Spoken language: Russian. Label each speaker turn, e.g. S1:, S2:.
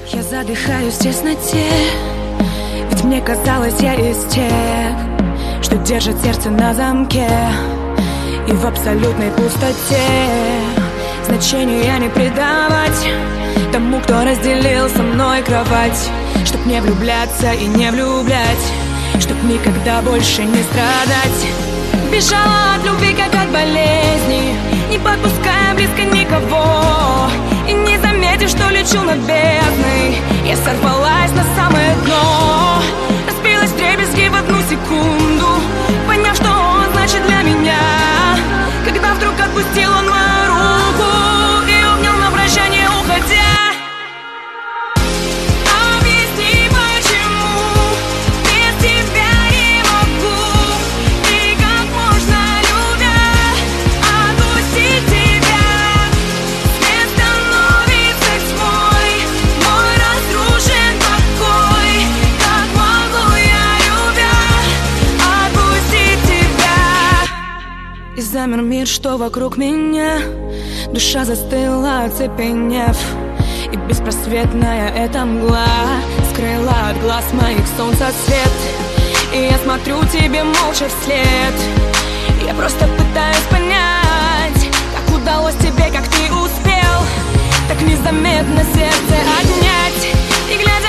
S1: Я задыхаюсь в тесноте, ведь мне казалось, я из тех, что держит сердце на замке. И в абсолютной пустоте значению я не придавать тому, кто разделил со мной кровать. Чтоб не влюбляться и не влюблять, чтоб никогда больше не страдать. Бежала от любви, как от болезни, не подпуская близко никого. И не заметив, что лечу над бездной, я сорвалась на самое дно. Разбилась вдребезги в одну секунду, поняв, что он значит для меня. Когда вдруг отпустил он мою руку и обнял на прощание, уходя. И замер мир, что вокруг меня. Душа застыла, оцепенев. И беспросветная эта мгла скрыла от глаз моих солнца свет. И я смотрю тебе молча вслед. Я просто пытаюсь понять, как удалось тебе, как ты успел так незаметно сердце отнять. И глядя